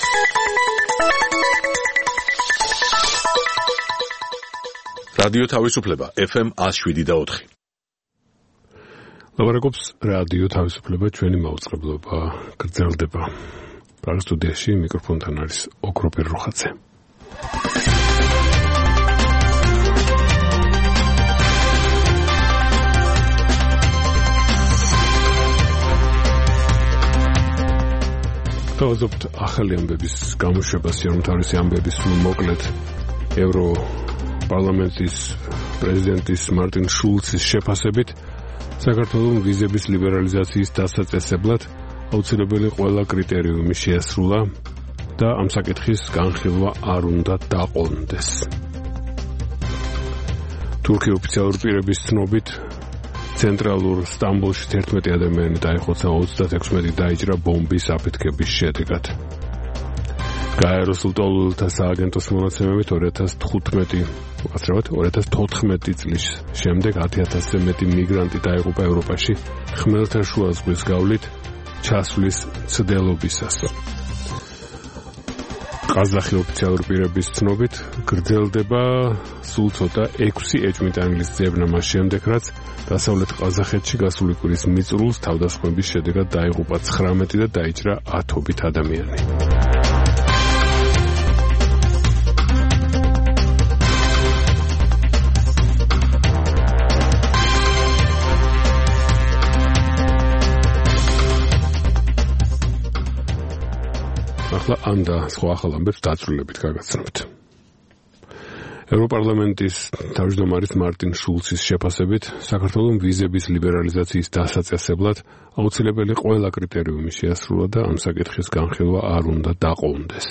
რადიო თავისუფლება FM 107.4. ლაპარაკობს რადიო თავისუფლება, ჩვენი მაუწყებლობა გრძელდება. პრაღის სტუდიაში მიკროფონთან არის ოქროპერ როხაძე. თავაზობთ ახალი ამბების გამოშვებას, რომ თავისი ამბების სულ მოკლედ პარლამენტის პრეზიდენტის მარტინ შულცის შეფასებით საქართველოს ვიზების ლიბერალიზაციის დასაწესებლად აუცილებელი ყველა კრიტერიუმი შეასრულა და ამ საკითხის განხილვა არ უნდა დაყოლნდეს. თურქეთის ოფიციალური პირების ცნობით ცენტრალურ სტამბოლში 11 ადამიანი დაიხოცა, 36 დაიჭრა ბომბის აფეთქების შედეგად. გაეროს ლტოლვილთა სააგენტოს მონაცემებით 2014 წლის შემდეგ 10,000-ზე მეტი მიგრანტი დაიღუპა ევროპაში ხმელთაშუა ზღვის გავლით ჩასვლის მცდელობისას. ყაზახი ოფიციალური პირების ცნობით გრძელდება სულ ცოტა 6 ეჭვმიტანილის ძებნა მას შემდეგ, რაც დასავლეთ ყაზახეთში გასული კვირის მიწურულს თავდასხმების შედეგად დაიღუპა 19 და დაიჭრა 10-ობით ადამიანი. ამ და სხვა ახალ ამბებს დაწვრილებით გაგაცნობთ. ევროპარლამენტის თავმჯდომარის მარტინ შულცის შეფასებით საქართველოს ვიზების ლიბერალიზაციის დასაწესებლად აუცილებელი ყველა კრიტერიუმი შეასრულა და ამ საკითხის განხილვა არ უნდა დაყოლნდეს.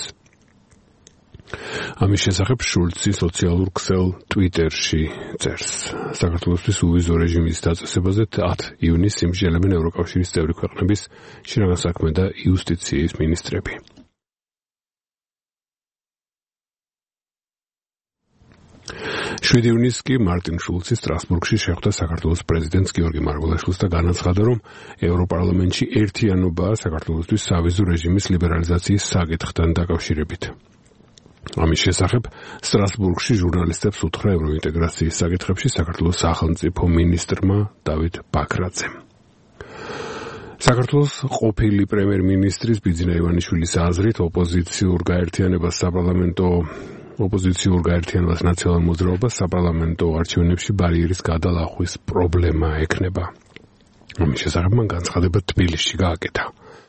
ამის შესახებ შულცი სოციალურ ქსელ ტვიტერში წერს. საქართველოსთვის უვიზო რეჟიმის დაწესებაზე 10 ივნისს იმსჯელებენ ევროკავშირის წევრი ქვეყნების შინაგან საქმე და იუსტიციის მინისტრები. 7 ივნისს კი მარტინ შულცი სტრასბურგში შეხვდა საქართველოს პრეზიდენტს გიორგი მარგველაშვილს და განაცხადა, რომ ევროპარლამენტში ერთიანობაა საქართველოსთვის სავიზო რეჟიმის ლიბერალიზაციის საკითხთან დაკავშირებით. ამის შესახებ სტრასბურგში ჟურნალისტებს უთხრა ევროინტეგრაციის საკითხებში საქართველოს სახელმწიფო მინისტრმა დავით ბაქრაძემ. საქართველოს ყოფილი პრემიერ-მინისტრის ბიძინა ივანიშვილის აზრით ოპოზიციურ გაერთიანებას ნაციონალურ მოძრაობას საპარლამენტო არჩევნებში ბარიერის გადალახვის პრობლემა ექნება. ამის შესახებ მან განცხადება თბილისში გააკეთა.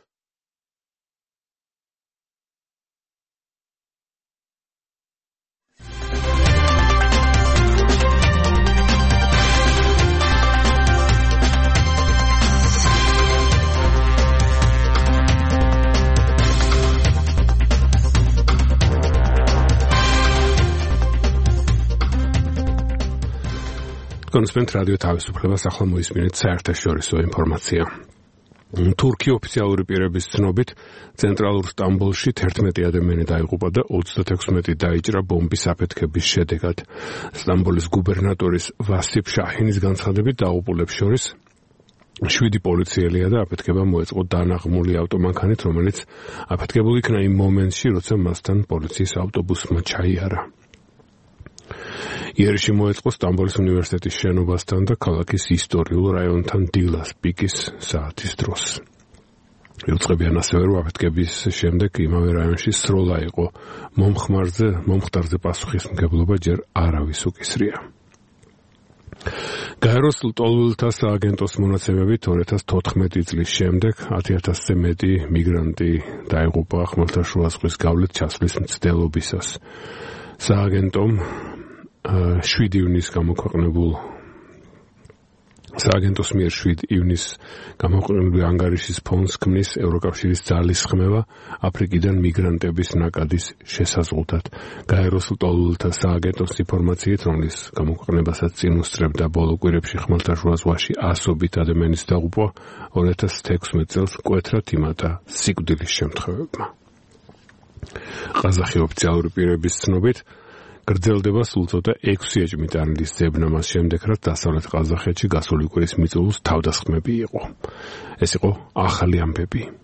კონსპენთ რადიო თავისუფლებას ახლა მოისმინეთ საერთაშორისო ინფორმაცია. თურქეთის ოფიციალური პირების ცნობით ცენტრალურ სტამბოლში 11 ადამიანი დაიღუპა და 36 დაიჭრა ბომბის აფეთქების შედეგად. სტამბოლის გუბერნატორის ვასიფ შაჰინის განცხადებით დაიღუპულებს შორის 7 პოლიციელია და აფეთქება მოეწყო დანაღმული ავტომანქანით, რომელიც აფეთქებული იქნა იმ მომენტში, როცა მასთან პოლიციის ავტობუსმა ჩაიარა. იერში მოეწყო სტამბოლის უნივერსიტეტის შენობასთან და ქალაქის ისტორიულ რაიონთან დილას პიკის საათის დროს. იუწყებიან ასევე, რომ აფეთქების შემდეგ იმავე რაიონში სროლა იყო. მომხდარზე პასუხისმგებლობა ჯერ არავის უკისრია. გაეროს ლტოლვილთა სააგენტოს მონაცემებით 2014 წლის შემდეგ 10,000-ზე მეტი მიგრანტი დაიღუპა ხმელთაშუა ზღვის გავლით ჩასვლის მცდელობისას. სააგენტომ 7 ივნისს გამოქვეყნებულ სააგენტოს მიერ 7 ივნისს გამოქვეყნებული ანგარიშის ფონს ქმნის ევროკავშირის ძალისხმევა აფრიკიდან მიგრანტების ნაკადის შესაზღვრად. გაეროს ლტოლვილთა სააგენტოს ინფორმაციით, რომლის გამოქვეყნებასაც წინ უსწრებდა ბოლო კვირებში ხმელთაშუა ზღვაში ასობით ადამიანის დაღუპვა 2016 წელს მკვეთრად იმატა სიკვდილის შემთხვევებმა. ყაზახი ოფიციალური პირების ცნობით გრძელდება სულ ცოტა 6 ეჭვმიტანილის ძებნა მას შემდეგ, რაც დასავლეთ ყაზახეთში გასული კვირის მიწურულს თავდასხმები იყო. ეს იყო ახალი ამბები.